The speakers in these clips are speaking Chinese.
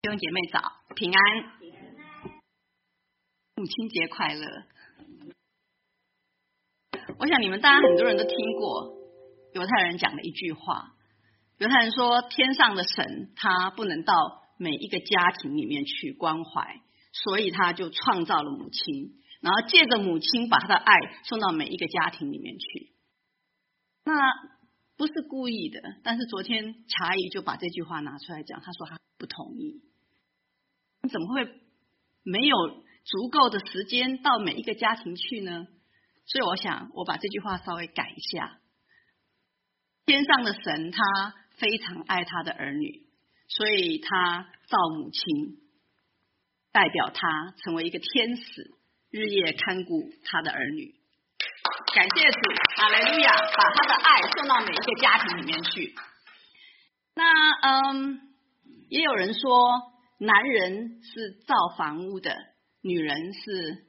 弟兄姐妹早，平安，母亲节快乐。我想你们当然很多人都听过犹太人讲的一句话，犹太人说天上的神他不能到每一个家庭里面去关怀，所以他就创造了母亲，然后借着母亲把他的爱送到每一个家庭里面去。那不是故意的，但是昨天查姨就把这句话拿出来讲，他说他不同意。你怎么会没有足够的时间到每一个家庭去呢？所以我想我把这句话稍微改一下。天上的神他非常爱他的儿女，所以他造母亲，代表他成为一个天使，日夜看顾他的儿女。感谢主，哈利路亚，把他的爱送到每一个家庭里面去。那也有人说男人是造房屋的，女人是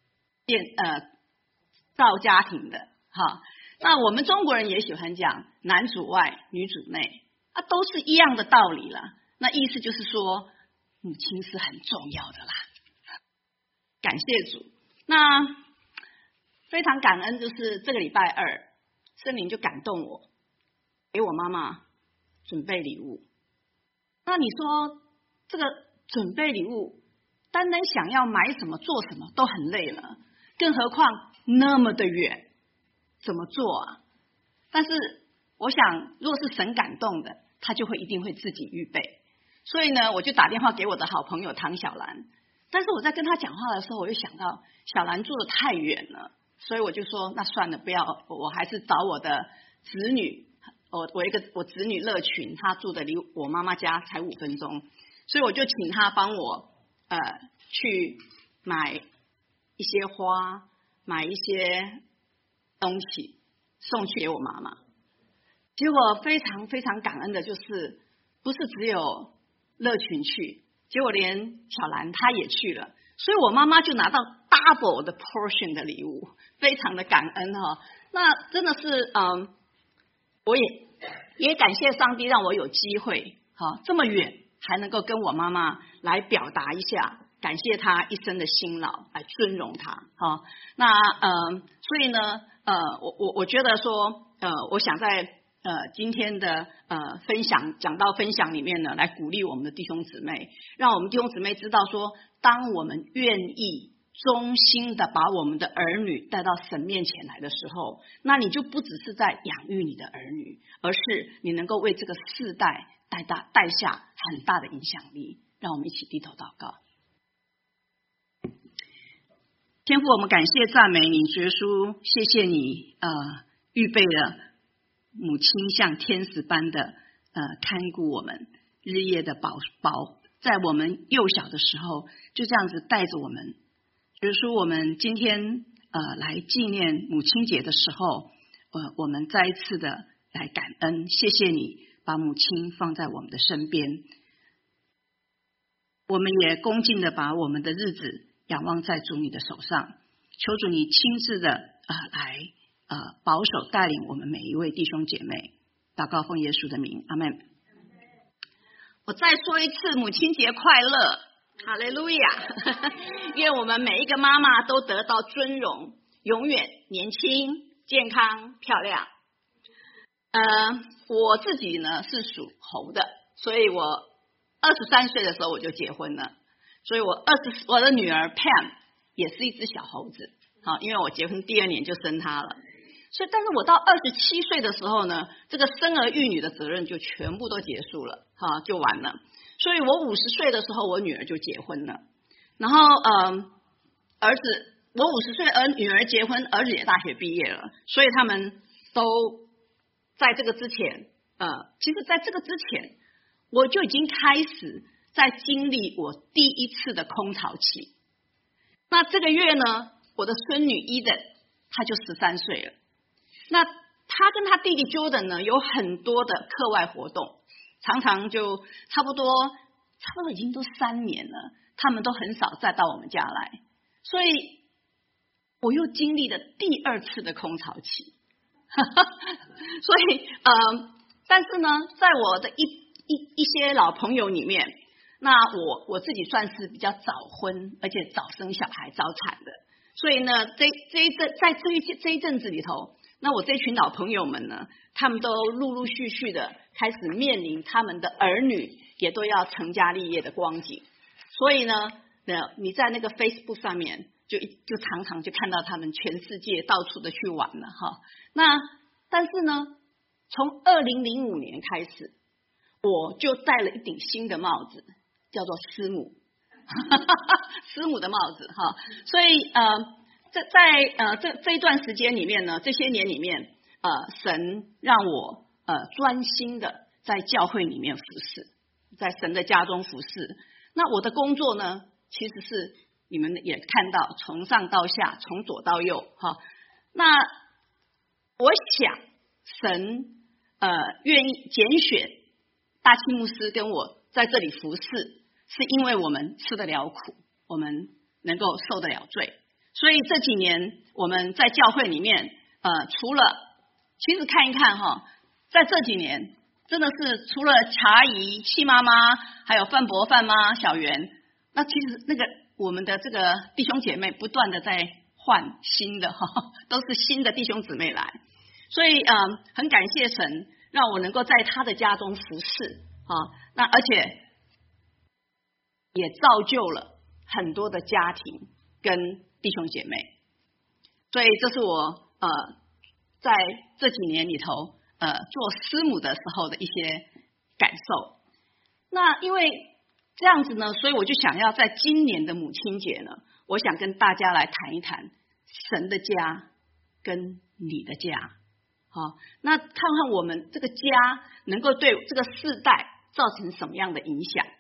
造家庭的，哈。那我们中国人也喜欢讲男主外女主内，都是一样的道理啦。那意思就是说母亲是很重要的啦。感谢主。那非常感恩，就是这个礼拜二圣灵就感动我，给我妈妈准备礼物。那你说这个准备礼物单单想要买什么做什么都很累了，更何况那么的远，怎么做啊？但是我想如果是神感动的，他就会一定会自己预备。所以呢，我就打电话给我的好朋友唐小兰，但是我在跟他讲话的时候，我又想到小兰住的太远了，所以我就说那算了，不要，我还是找我的子女，我子女乐群，他住的离我妈妈家才5分钟，所以我就请他帮我去买一些花，买一些东西送去给我妈妈。结果非常非常感恩的就是，不是只有乐群去，结果连小兰她也去了，所以我妈妈就拿到 double 的 portion 的礼物，非常的感恩哈。那真的是我也感谢上帝让我有机会这么远还能够跟我妈妈来表达一下感谢她一生的辛劳，来尊荣她那所以呢我觉得说我想在今天的讲道分享里面呢，来鼓励我们的弟兄姊妹，让我们弟兄姊妹知道说，当我们愿意忠心的把我们的儿女带到神面前来的时候，那你就不只是在养育你的儿女，而是你能够为这个世代带下很大的影响力。让我们一起低头祷告。天父，我们感谢赞美你，耶稣，谢谢你预备了母亲像天使般的看顾我们，日夜的保在我们幼小的时候就这样子带着我们。比如说我们今天来纪念母亲节的时候，我们再一次的来感恩，谢谢你把母亲放在我们的身边。我们也恭敬的把我们的日子仰望在主你的手上，求主你亲自的来保守带领我们每一位弟兄姐妹。祷告奉耶稣的名，阿们。我再说一次，母亲节快乐，哈利路亚！愿我们每一个妈妈都得到尊荣，永远年轻、健康、漂亮。我自己呢是属猴的，所以我23岁的时候我就结婚了，所以我的女儿 Pam 也是一只小猴子，因为我结婚第2年就生她了。所以，但是我到27岁的时候呢，这个生儿育女的责任就全部都结束了，就完了。所以我50岁的时候，我女儿就结婚了。然后我50岁，女儿结婚，儿子也大学毕业了。所以他们都在这个之前，其实在这个之前，我就已经开始在经历我第一次的空巢期。那这个月呢，我的孙女Eden她就13岁了。那他跟他弟弟 Jordan 呢，有很多的课外活动，常常就差不多已经都3年了，他们都很少再到我们家来，所以我又经历了第2次的空巢期。所以但是呢，在我的一些老朋友里面， 那我自己算是比较早婚，而且早生小孩、早产的，所以呢，在这一阵子里头，那我这群老朋友们呢，他们都陆陆续续的开始面临他们的儿女也都要成家立业的光景，所以呢，你在那个 Facebook 上面就常常就看到他们全世界到处的去玩了哈。那但是呢，从2005年开始，我就戴了一顶新的帽子，叫做师母，师母的帽子哈。所以这一段时间里面呢，这些年里面，神让我专心的在教会里面服侍，在神的家中服侍。那我的工作呢，其实是你们也看到，从上到下，从左到右哈。那我想神愿意拣选大庆牧师跟我在这里服侍，是因为我们吃得了苦，我们能够受得了罪。所以这几年我们在教会里面，除了其实看一看哈，在这几年真的是除了茶姨、戚妈妈，还有范伯、范妈、小袁，那其实那个我们的这个弟兄姐妹不断的在换新的哈，都是新的弟兄姊妹来，所以很感谢神让我能够在他的家中服侍啊，那而且也造就了很多的家庭跟弟兄姐妹，所以这是我在这几年里头做师母的时候的一些感受。那因为这样子呢，所以我就想要在今年的母亲节呢，我想跟大家来谈一谈神的家跟你的家。好，那看看我们这个家能够对这个世代造成什么样的影响。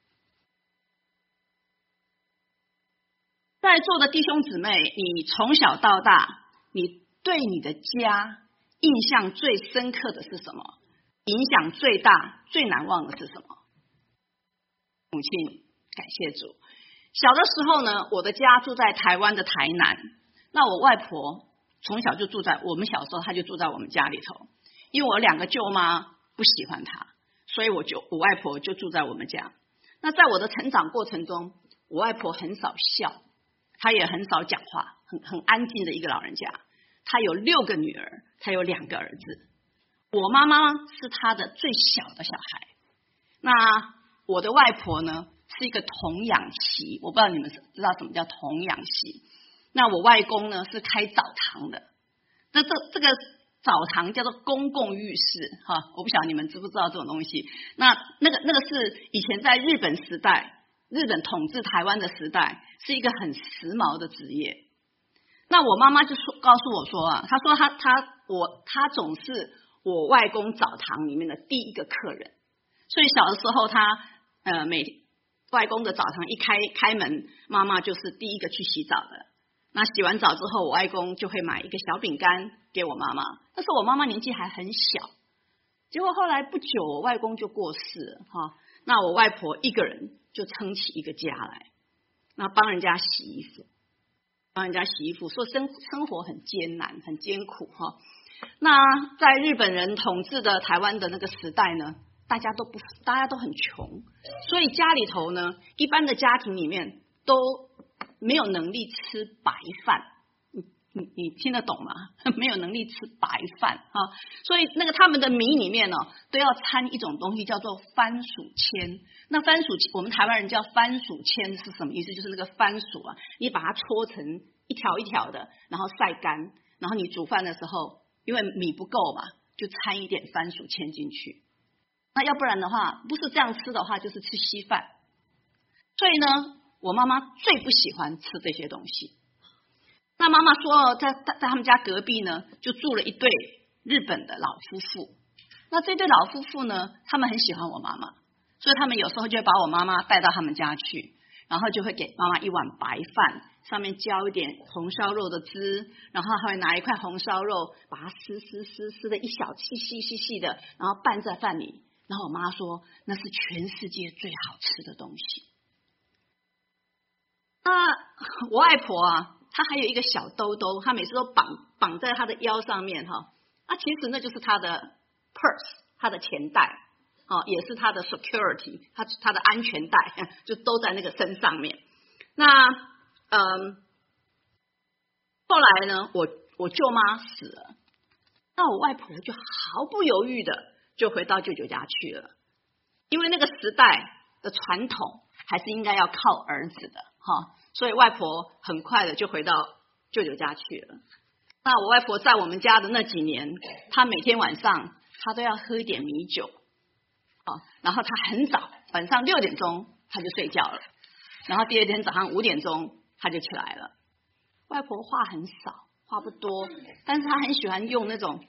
在座的弟兄姊妹，你从小到大，你对你的家印象最深刻的是什么？影响最大、最难忘的是什么？母亲，感谢主。小的时候呢，我的家住在台湾的台南，那我外婆从小就住在我们小时候，她就住在我们家里头。因为我2个舅妈不喜欢她，所以我外婆就住在我们家。那在我的成长过程中，我外婆很少笑，她也很少讲话，很安静的一个老人家。她有6个女儿，她有2个儿子。我妈妈是她的最小的小孩。那我的外婆呢是一个童养媳，我不知道你们知道什么叫童养媳。那我外公呢是开澡堂的，这个澡堂叫做公共浴室哈，我不晓得你们知不知道这种东西。那个是以前在日本时代，日本统治台湾的时代，是一个很时髦的职业。那我妈妈就告诉我说啊，她说她总是我外公澡堂里面的第一个客人，所以小的时候她外公的澡堂一开门，妈妈就是第一个去洗澡的。那洗完澡之后，我外公就会买一个小饼干给我妈妈。但是我妈妈年纪还很小，结果后来不久，我外公就过世了哈。那我外婆一个人就撑起一个家来，那帮人家洗衣服，说生活很艰难，很艰苦哈。那在日本人统治的台湾的那个时代呢，大家都很穷，所以家里头呢，一般的家庭里面都没有能力吃白饭。你听得懂吗？没有能力吃白饭啊，所以那个他们的米里面呢，都要掺一种东西叫做番薯签。那番薯我们台湾人叫番薯签是什么意思？就是那个番薯啊，你把它搓成一条一条的，然后晒干，然后你煮饭的时候，因为米不够嘛，就掺一点番薯签进去。那要不然的话，不是这样吃的话，就是吃稀饭。所以呢，我妈妈最不喜欢吃这些东西。那妈妈说，在他们家隔壁呢，就住了一对日本的老夫妇。那这对老夫妇呢，他们很喜欢我妈妈，所以他们有时候就会把我妈妈带到他们家去，然后就会给妈妈一碗白饭，上面浇一点红烧肉的汁，然后还会拿一块红烧肉，把它撕的一小细的，然后拌在饭里。然后我妈说，那是全世界最好吃的东西。我外婆啊，她还有一个小兜兜，她每次都绑在她的腰上面哈。其实那就是她的 purse， 她的钱袋。 也是他的 security， 他的安全带就都在那个身上面。那后来呢，我舅妈死了，那我外婆就毫不犹豫的就回到舅舅家去了，因为那个时代的传统还是应该要靠儿子的所以外婆很快的就回到舅舅家去了。那我外婆在我们家的那几年，她每天晚上她都要喝一点米酒，然后她很早，晚上6点钟她就睡觉了，然后第二天早上5点钟她就起来了。外婆话很少，话不多，但是她很喜欢用那种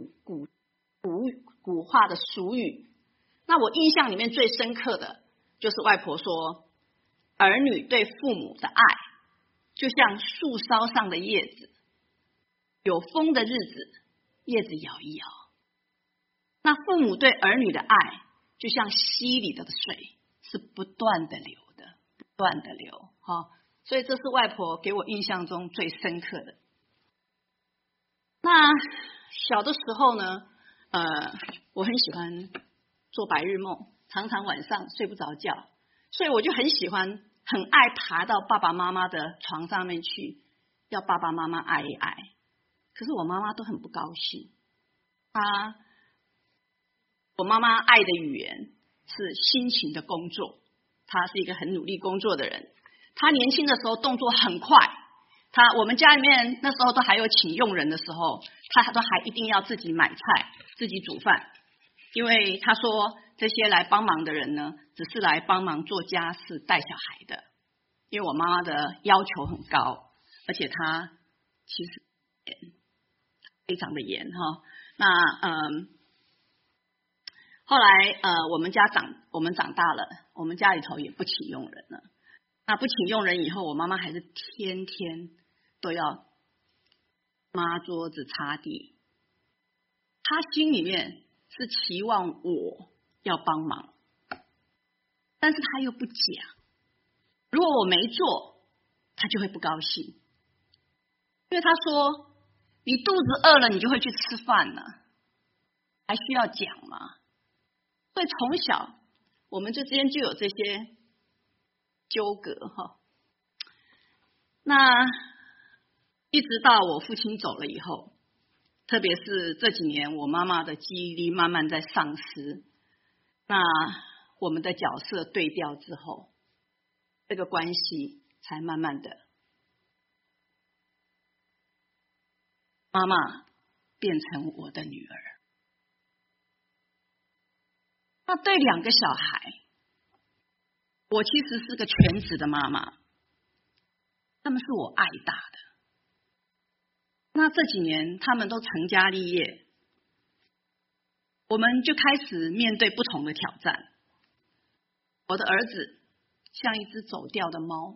古话的俗语。那我印象里面最深刻的就是外婆说，儿女对父母的爱就像树梢上的叶子，有风的日子叶子摇一摇。那父母对儿女的爱就像溪里的水，是不断的流的，不断的流所以这是外婆给我印象中最深刻的。那小的时候呢，我很喜欢做白日梦，常常晚上睡不着觉，所以我就很喜欢很爱爬到爸爸妈妈的床上面去，要爸爸妈妈爱一爱。可是我妈妈都很不高兴，我妈妈爱的语言是辛勤的工作，她是一个很努力工作的人。她年轻的时候动作很快，我们家里面那时候都还有请佣人的时候，她都还一定要自己买菜，自己煮饭，因为她说这些来帮忙的人呢，只是来帮忙做家事、带小孩的。因为我妈妈的要求很高，而且她其实非常的严那后来我们长大了，我们家里头也不请佣人了。那不请佣人以后，我妈妈还是天天都要抹桌子、擦地。她心里面是期望我要帮忙，但是她又不讲。如果我没做，她就会不高兴，因为她说：“你肚子饿了，你就会去吃饭了，还需要讲吗？”所以从小我们之间就有这些纠葛那一直到我父亲走了以后，特别是这几年我妈妈的记忆力慢慢在丧失，那我们的角色对调之后，这个关系才慢慢的，妈妈变成我的女儿。那对2个小孩，我其实是个全职的妈妈，他们是我爱大的。那这几年他们都成家立业，我们就开始面对不同的挑战。我的儿子像一只走掉的猫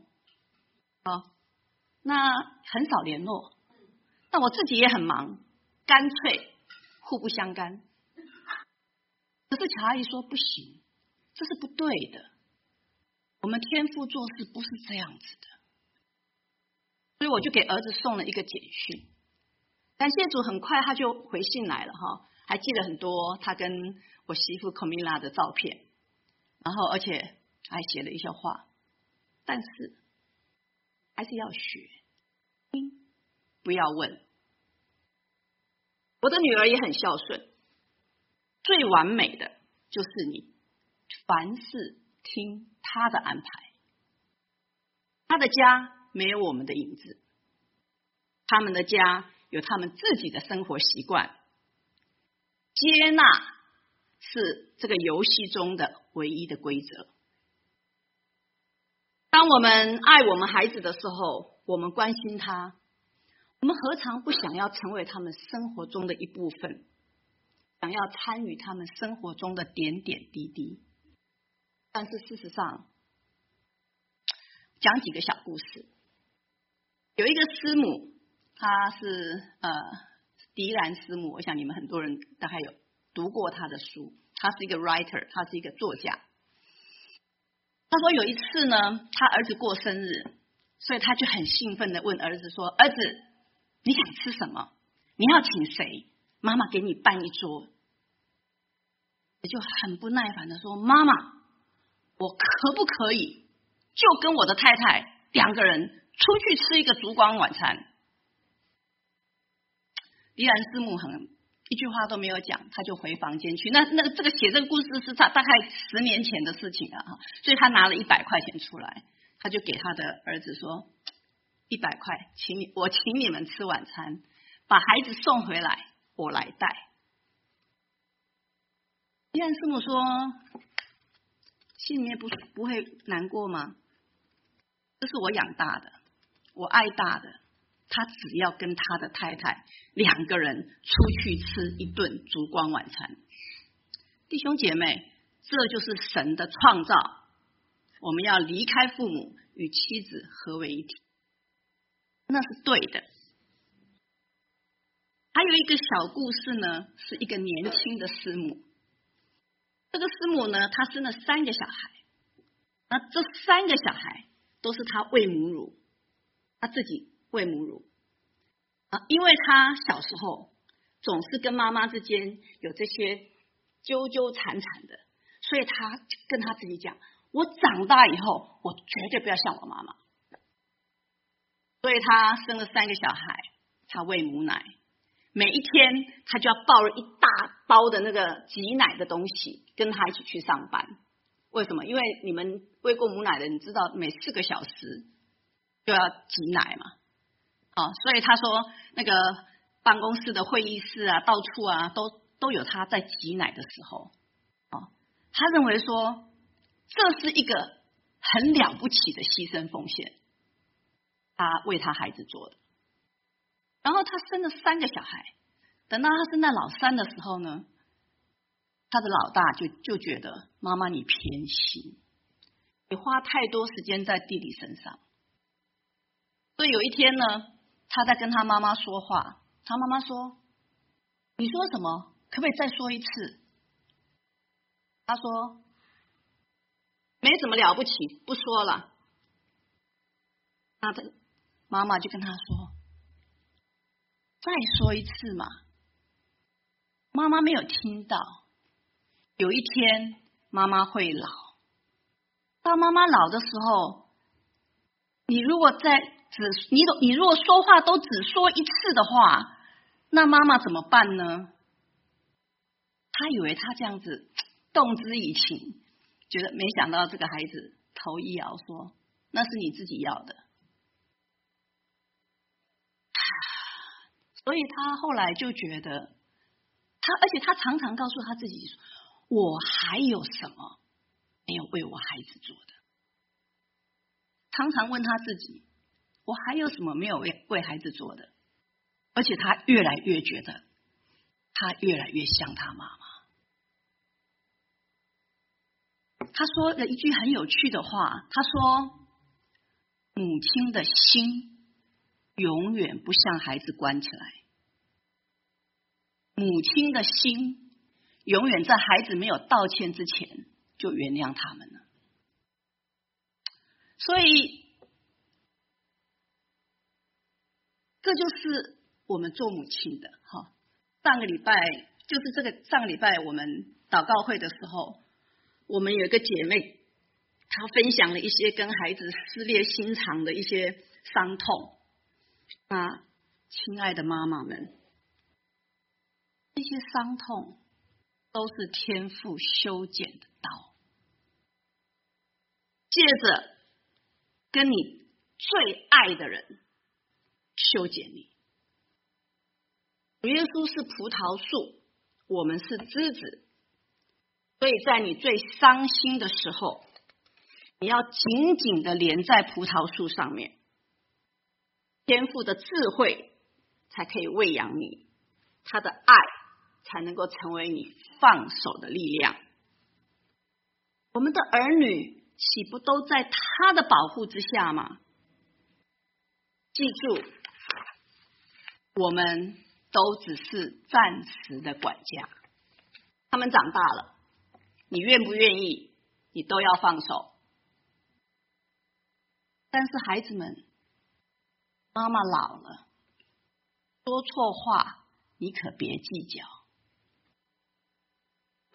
那很少联络。那我自己也很忙，干脆互不相干。可是乔阿姨说不行，这是不对的，我们天父做事不是这样子的。所以我就给儿子送了一个简讯，感谢主，很快他就回信来了还寄了很多他跟我媳妇 Camila 的照片，然后而且还写了一些话，但是还是要学，听不要问。我的女儿也很孝顺，最完美的就是你凡事听她的安排。她的家没有我们的影子，他们的家有他们自己的生活习惯，接纳是这个游戏中的唯一的规则。当我们爱我们孩子的时候，我们关心他，我们何尝不想要成为他们生活中的一部分，想要参与他们生活中的点点滴滴。但是事实上，讲几个小故事。有一个师母，她是迪兰师母，我想你们很多人大概有读过她的书，她是一个 writer， 她是一个作家。她说有一次呢，她儿子过生日，所以她就很兴奋的问儿子说：“儿子，你想吃什么？你要请谁？妈妈给你办一桌。” 也就很不耐烦的说：“妈妈，我可不可以就跟我的太太2个人出去吃一个烛光晚餐？”迪兰师母一句话都没有讲，他就回房间去。这个写这个故事是他大概10年前的事情了哈，所以他拿了100块钱出来，他就给他的儿子说：“100块，我请你们吃晚餐，把孩子送回来，我来带。”迪兰师母说：“心里面不会难过吗？这是我养大的，我爱大的。他只要跟他的太太2个人出去吃一顿烛光晚餐。”弟兄姐妹，这就是神的创造。我们要离开父母，与妻子合为一体，那是对的。还有一个小故事呢，是一个年轻的师母。这个师母呢，她生了3个小孩，那这3个小孩都是她喂母乳，她自己喂母乳因为她小时候总是跟妈妈之间有这些纠纠缠缠的，所以她跟她自己讲：“我长大以后，我绝对不要像我妈妈。”所以她生了3个小孩，她喂母奶，每一天她就要抱了一大包的那个挤奶的东西，跟她一起去上班。为什么？因为你们喂过母奶的，你知道每4个小时就要挤奶嘛。所以他说那个办公室的会议室啊，到处啊都有他在挤奶的时候。他认为说这是一个很了不起的牺牲奉献，他为他孩子做的。然后他生了3个小孩，等到他生到老3的时候呢，他的老大就觉得：“妈妈你偏心，你花太多时间在弟弟身上。”所以有一天呢，他在跟他妈妈说话，他妈妈说：“你说什么？可不可以再说一次？”他说：“没什么了不起，不说了。”那他妈妈就跟他说：“再说一次嘛。”妈妈没有听到。有一天妈妈会老，到妈妈老的时候，你如果说话都只说一次的话，那妈妈怎么办呢？他以为他这样子动之以情，觉得没想到这个孩子头一摇说：“那是你自己要的。”所以他后来就觉得而且他常常告诉他自己说：“我还有什么没有为我孩子做的？”常常问他自己：“我还有什么没有为孩子做的？”而且他越来越觉得他越来越像他妈妈。他说了一句很有趣的话，他说：“母亲的心永远不向孩子关起来，母亲的心永远在孩子没有道歉之前就原谅他们了。”所以这就是我们做母亲的上个礼拜我们祷告会的时候，我们有一个姐妹，她分享了一些跟孩子撕裂心肠的一些伤痛。那亲爱的妈妈们，这些伤痛都是天父修剪的刀，借着跟你最爱的人修剪你。主耶稣是葡萄树，我们是枝子，所以在你最伤心的时候，你要紧紧的连在葡萄树上面，天父的智慧才可以喂养你，他的爱才能够成为你放手的力量。我们的儿女岂不都在他的保护之下吗？记住，我们都只是暂时的管家，他们长大了，你愿不愿意，你都要放手。但是孩子们，妈妈老了，说错话你可别计较。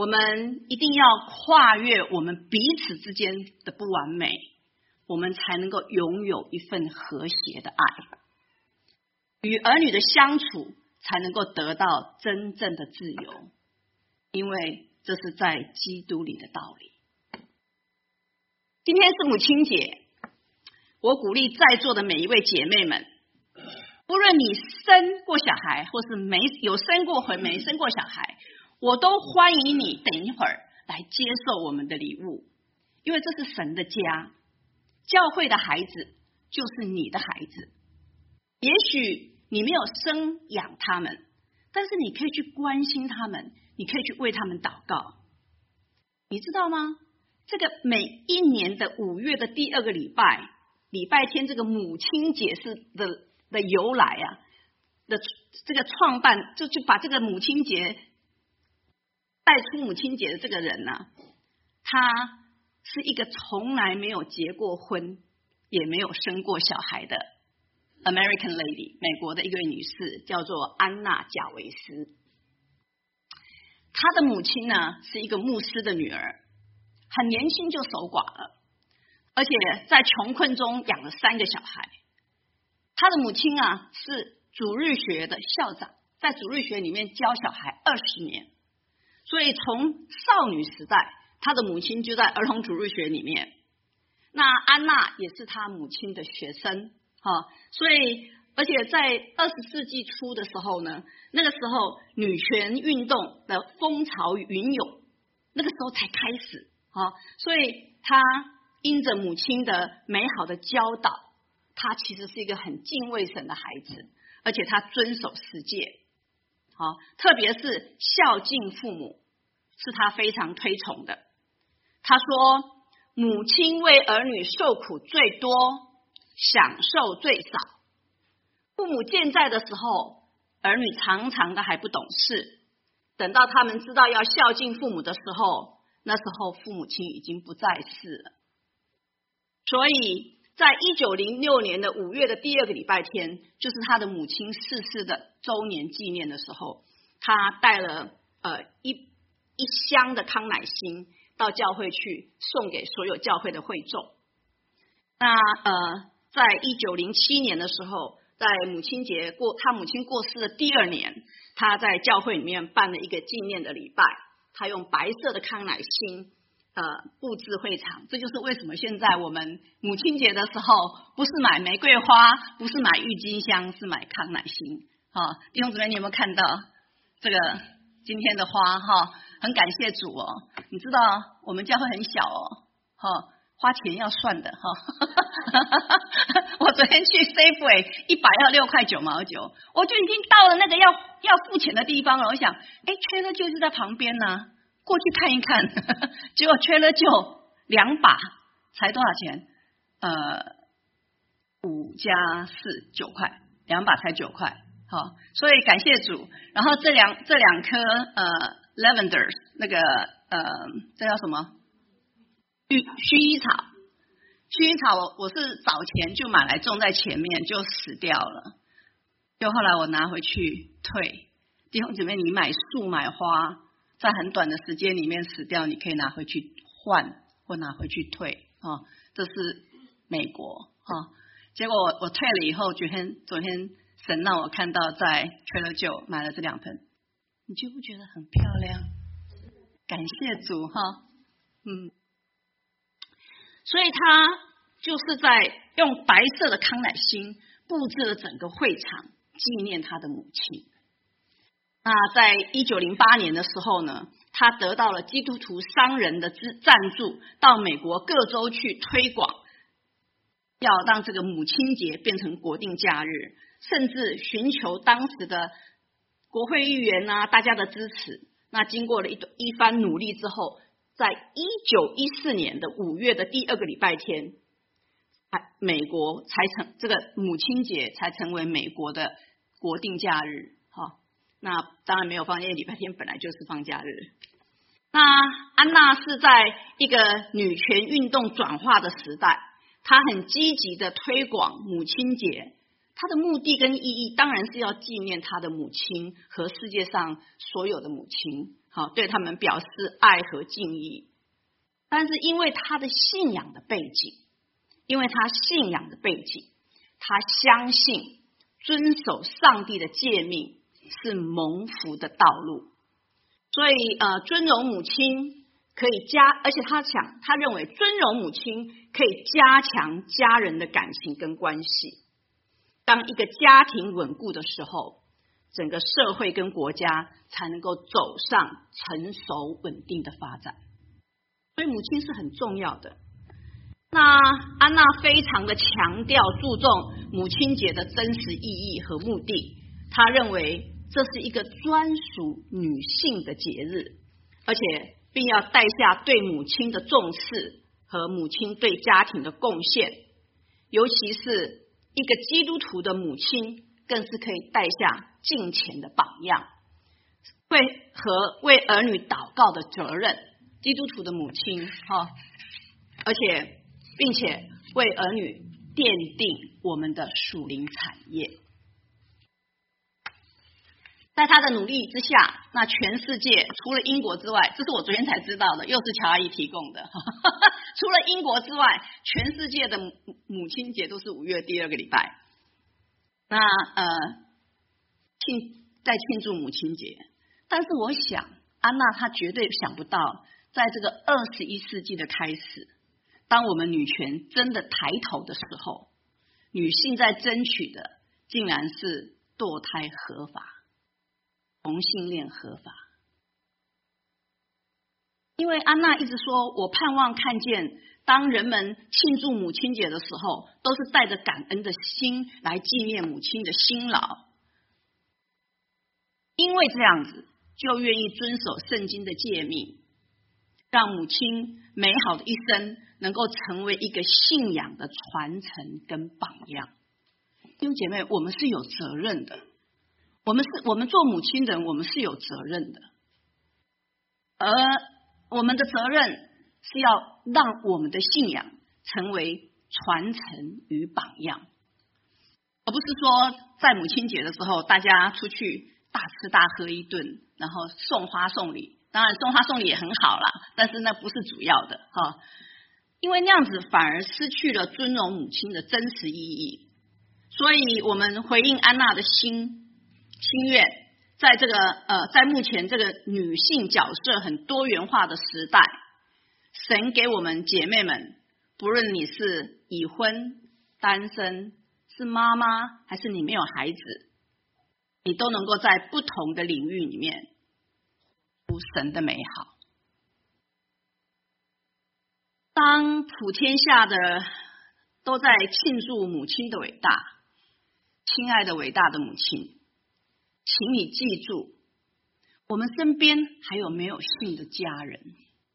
我们一定要跨越我们彼此之间的不完美，我们才能够拥有一份和谐的爱，与儿女的相处才能够得到真正的自由，因为这是在基督里的道理。今天是母亲节，我鼓励在座的每一位姐妹们，不论你生过小孩或是有生过或没生过小孩，我都欢迎你等一会儿来接受我们的礼物，因为这是神的家，教会的孩子就是你的孩子。也许你没有生养他们，但是你可以去关心他们，你可以去为他们祷告。你知道吗？这个每一年的5月的第2个礼拜天，这个母亲节的由来啊，的这个创办就把这个母亲节带出母亲节的这个人呢，他是一个从来没有结过婚也没有生过小孩的 American lady， 美国的一位女士，叫做安娜·贾维斯。她的母亲呢是一个牧师的女儿，很年轻就守寡了，而且在穷困中养了3个小孩。她的母亲啊是主日学的校长，在主日学里面教小孩20年，所以从少女时代，她的母亲就在儿童主日学里面。那安娜也是她母亲的学生，所以而且在20世纪初的时候呢，那个时候女权运动的风潮云涌，那个时候才开始，所以她因着母亲的美好的教导，她其实是一个很敬畏神的孩子，而且她遵守10诫，特别是孝敬父母是她非常推崇的。她说，母亲为儿女受苦最多，享受最少。父母健在的时候，儿女常常的还不懂事，等到他们知道要孝敬父母的时候，那时候父母亲已经不在世了。所以在1906年的5月的第2个礼拜天，就是他的母亲逝世的周年纪念的时候，他带了一箱的康乃馨到教会去送给所有教会的会众。那在1907年的时候，在母亲节他母亲过世的第2年，他在教会里面办了一个纪念的礼拜，他用白色的康乃馨布置会场。这就是为什么现在我们母亲节的时候不是买玫瑰花，不是买郁金香，是买康乃馨。弟兄姊妹，你有没有看到这个今天的花？很感谢主哦。你知道我们教会很小哦，花钱要算的。我昨天去 Safeway 100要6.9块，我就已经到了那个要付钱的地方了。我想Trader Joe就在旁边呢，过去看一看。结果Trader Joe2把才多少钱？5加4 9块，2把才9块。所以感谢主。然后这两颗lavenders 那个这叫什么？薰衣草。薰衣草我是早前就买来种在前面，就死掉了。就后来我拿回去退。弟兄姊妹，你买树买花，在很短的时间里面死掉，你可以拿回去换或拿回去退。这是美国。结果我退了以后，昨天神让我看到在 Trader Joe 买了这2盆，你觉不觉得很漂亮？感谢主所以他就是在用白色的康乃馨布置了整个会场，纪念他的母亲。那在1908年的时候呢，他得到了基督徒商人的赞助，到美国各州去推广，要让这个母亲节变成国定假日，甚至寻求当时的国会议员大家的支持。那经过了一番努力之后，在1914年的5月的第2个礼拜天，美国这个母亲节才成为美国的国定假日。那当然没有放假，因为礼拜天本来就是放假日。那安娜是在一个女权运动转化的时代，她很积极的推广母亲节，她的目的跟意义当然是要纪念她的母亲和世界上所有的母亲， 好，对他们表示爱和敬意。但是因为他的信仰的背景，他相信遵守上帝的诫命是蒙福的道路，所以尊荣母亲可以而且他认为尊荣母亲可以加强家人的感情跟关系。当一个家庭稳固的时候，整个社会跟国家才能够走上成熟稳定的发展。所以母亲是很重要的。那安娜非常的强调注重母亲节的真实意义和目的，她认为这是一个专属女性的节日，而且并要带下对母亲的重视和母亲对家庭的贡献，尤其是一个基督徒的母亲更是可以带下敬虔的榜样，和为儿女祷告的责任。基督徒的母亲并且为儿女奠定我们的属灵产业。在他的努力之下，那全世界除了英国之外，这是我昨天才知道的，又是乔阿姨提供的除了英国之外，全世界的母亲节都是5月第2个礼拜。那在庆祝母亲节。但是我想安娜她绝对想不到，在这个21世纪的开始，当我们女权真的抬头的时候，女性在争取的竟然是堕胎合法，同性恋合法。因为安娜一直说，我盼望看见当人们庆祝母亲节的时候，都是带着感恩的心来纪念母亲的辛劳，因为这样子就愿意遵守圣经的诫命，让母亲美好的一生能够成为一个信仰的传承跟榜样。弟兄姐妹，我们是有责任的，我们做母亲的人，我们是有责任的，而我们的责任是要让我们的信仰成为传承与榜样，而不是说在母亲节的时候大家出去大吃大喝一顿，然后送花送礼。当然送花送礼也很好啦，但是那不是主要的因为那样子反而失去了尊荣母亲的真实意义。所以我们回应安娜的心愿，在目前这个女性角色很多元化的时代，神给我们姐妹们，不论你是已婚、单身，是妈妈，还是你没有孩子，你都能够在不同的领域里面出神的美好。当普天下的都在庆祝母亲的伟大，亲爱的伟大的母亲，请你记住，我们身边还有没有信的家人，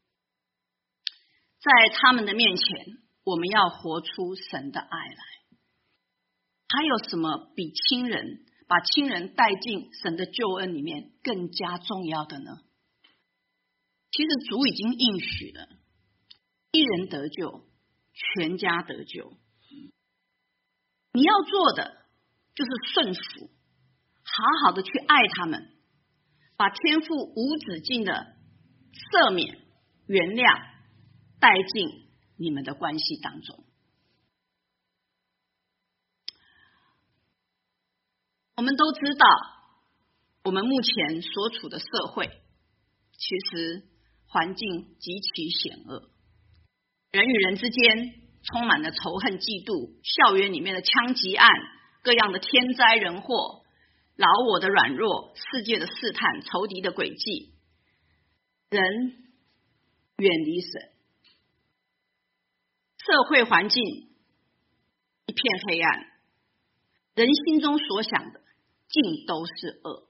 在他们的面前，我们要活出神的爱来。还有什么比把亲人带进神的救恩里面更加重要的呢？其实主已经应许了，一人得救，全家得救。你要做的就是顺服，好好的去爱他们，把天父无止境的赦免、原谅带进你们的关系当中。我们都知道，我们目前所处的社会其实环境极其险恶，人与人之间充满了仇恨、嫉妒，校园里面的枪击案，各样的天灾人祸，老我的软弱，世界的试探，仇敌的诡计，人远离神，社会环境一片黑暗，人心中所想的尽都是恶。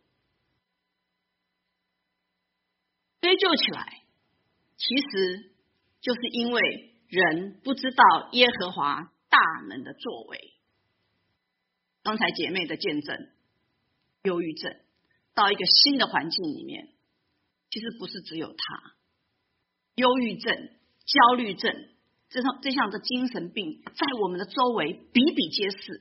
追究起来，其实就是因为人不知道耶和华大能的作为。刚才姐妹的见证，忧郁症到一个新的环境里面，其实不是只有他，忧郁症、焦虑症这项的精神病在我们的周围比比皆是。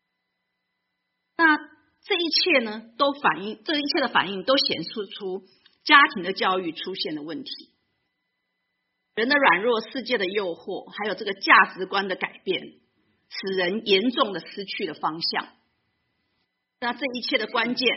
那这一切的反应都显示出家庭的教育出现了问题，人的软弱、世界的诱惑，还有这个价值观的改变，使人严重的失去了方向。那这一切的关键，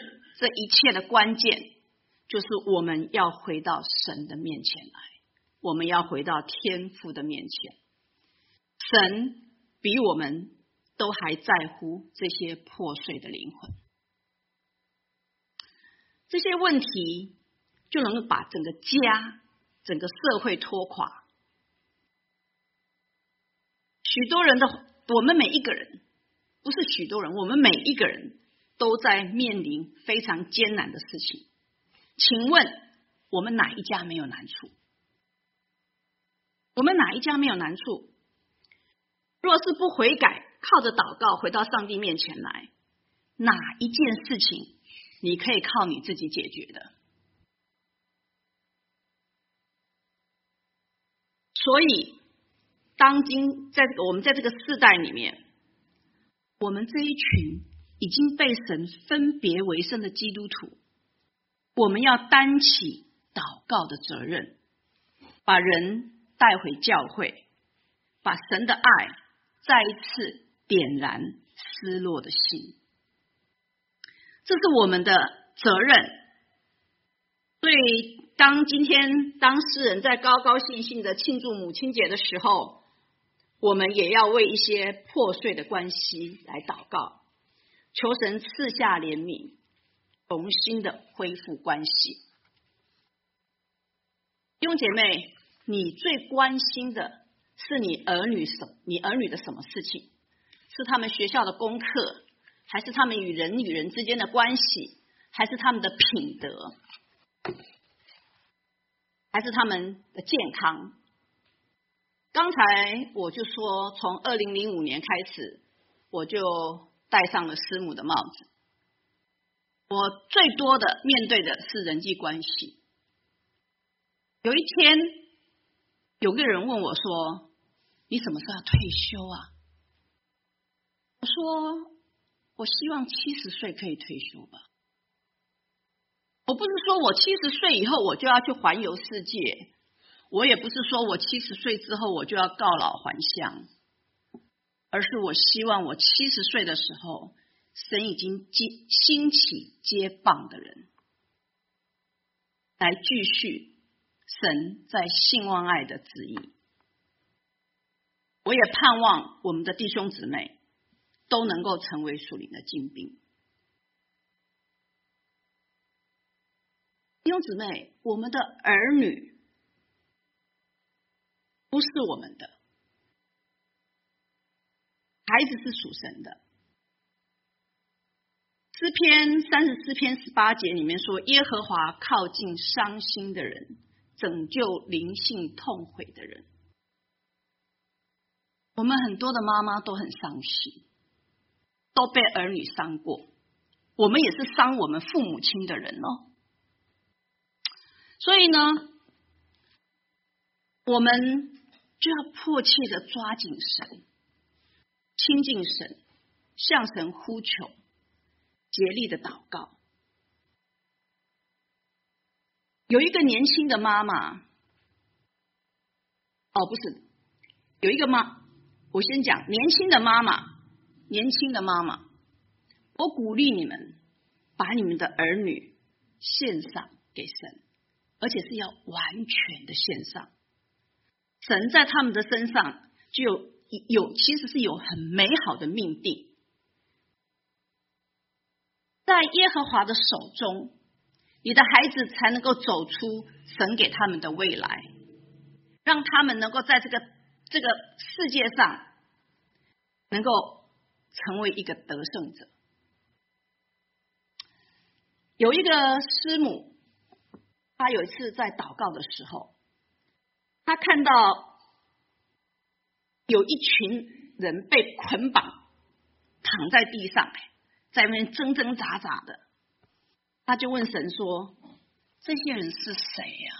就是我们要回到神的面前来，我们要回到天父的面前。神比我们都还在乎这些破碎的灵魂，这些问题就能够把整个家、整个社会拖垮。我们每一个人，不是许多人，我们每一个人都在面临非常艰难的事情。请问我们哪一家没有难处？我们哪一家没有难处？若是不悔改，靠着祷告回到上帝面前来，哪一件事情你可以靠你自己解决的？所以我们在这个世代里面，我们这一群已经被神分别为圣的基督徒，我们要担起祷告的责任，把人带回教会，把神的爱再一次点燃失落的心，这是我们的责任。所以今天当诗人在高高兴兴的庆祝母亲节的时候，我们也要为一些破碎的关系来祷告，求神赐下怜悯，重新的恢复关系。弟兄姐妹，你最关心的是你儿女的什么事情？是他们学校的功课，还是他们与人与人之间的关系，还是他们的品德，还是他们的健康？刚才我就说，从2005年开始，我就戴上了师母的帽子。我最多的面对的是人际关系。有一天，有个人问我说：“你什么时候要退休啊？”我说：“我希望70岁可以退休吧。”我不是说我70岁以后我就要去环游世界，我也不是说我70岁之后我就要告老还乡，而是我希望我70岁的时候，神已经兴起接棒的人，来继续神在信望爱的旨意。我也盼望我们的弟兄姊妹都能够成为属灵的精兵。弟兄姊妹，我们的儿女不是我们的，孩子是属神的。诗篇34篇18节里面说：“耶和华靠近伤心的人，拯救灵性痛悔的人。”我们很多的妈妈都很伤心，都被儿女伤过，我们也是伤我们父母亲的人哦。所以呢，我们就要迫切的抓紧神，亲近神，向神呼求，竭力的祷告。有一个年轻的妈妈，我先讲年轻的妈妈，我鼓励你们把你们的儿女献上给神，而且是要完全的献上。神在他们的身上就其实是有很美好的命定，在耶和华的手中，你的孩子才能够走出神给他们的未来，让他们能够在这个世界上能够成为一个得胜者。有一个师母，她有一次在祷告的时候，她看到有一群人被捆绑躺在地上，在那边挣挣扎扎的，她就问神说：“这些人是谁呀？”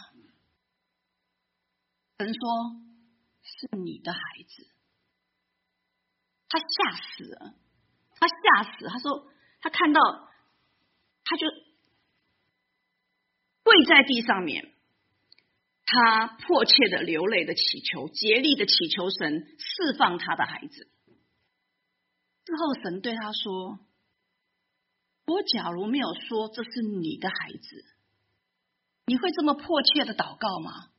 神说：“是你的孩子。”他吓死了，他说他看到，他就跪在地上面，他迫切的流泪的祈求，竭力的祈求神释放他的孩子。之后神对他说，我假如没有说这是你的孩子，你会这么迫切的祷告吗？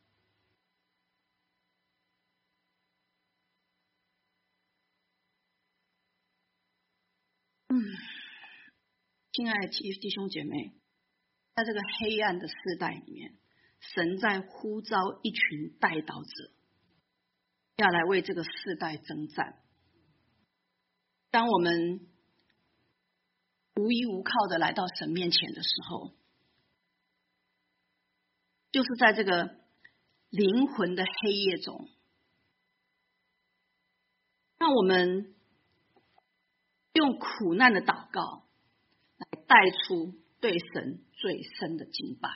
亲爱的弟兄姐妹，在这个黑暗的世代里面，神在呼召一群代祷者，要来为这个世代征战。当我们无依无靠的来到神面前的时候，就是在这个灵魂的黑夜中，让我们用苦难的祷告来带出对神最深的敬拜。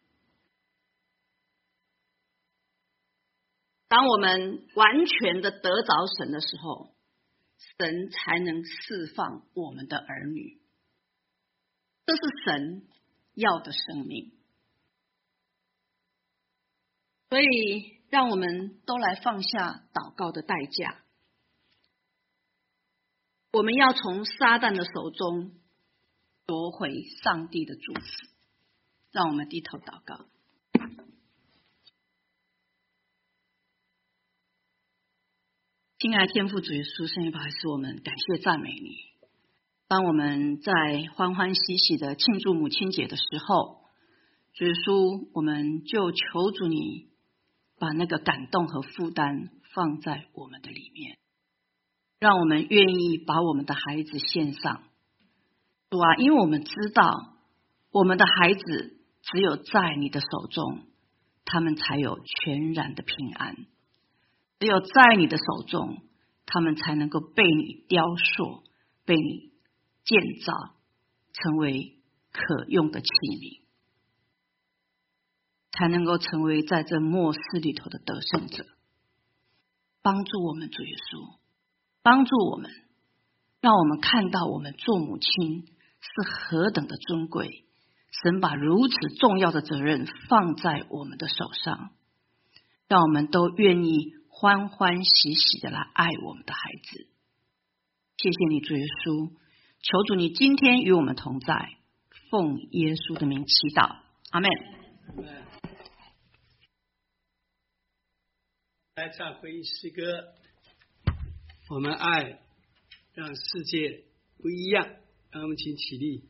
当我们完全的得着神的时候，神才能释放我们的儿女。这是神要的生命。所以让我们都来放下祷告的代价，我们要从撒旦的手中夺回上帝的祝福。让我们低头祷告。亲爱的天父主耶稣，圣灵保佑我们，感谢赞美你。当我们在欢欢喜喜的庆祝母亲节的时候，主耶稣，我们就求主你把那个感动和负担放在我们的里面，让我们愿意把我们的孩子献上。主啊，因为我们知道我们的孩子只有在你的手中，他们才有全然的平安。只有在你的手中，他们才能够被你雕塑，被你建造，成为可用的器皿，才能够成为在这末世里头的得胜者。帮助我们，主耶稣，帮助我们，让我们看到我们做母亲是何等的尊贵。神把如此重要的责任放在我们的手上，让我们都愿意欢欢喜喜的来爱我们的孩子。谢谢你，主耶稣，求主你今天与我们同在，奉耶稣的名祈祷，阿们。 来唱回应诗歌，我们爱让世界不一样。让我们请起立。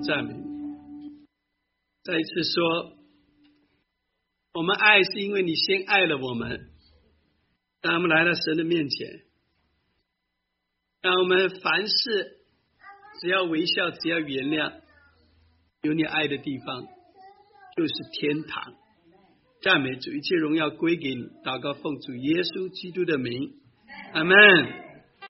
赞美你。再一次说，我们爱是因为你先爱了我们，当我们来到神的面前，让我们凡事只要微笑，只要原谅，有你爱的地方就是天堂。赞美主，一切荣耀归给你。祷告奉主耶稣基督的名，阿们。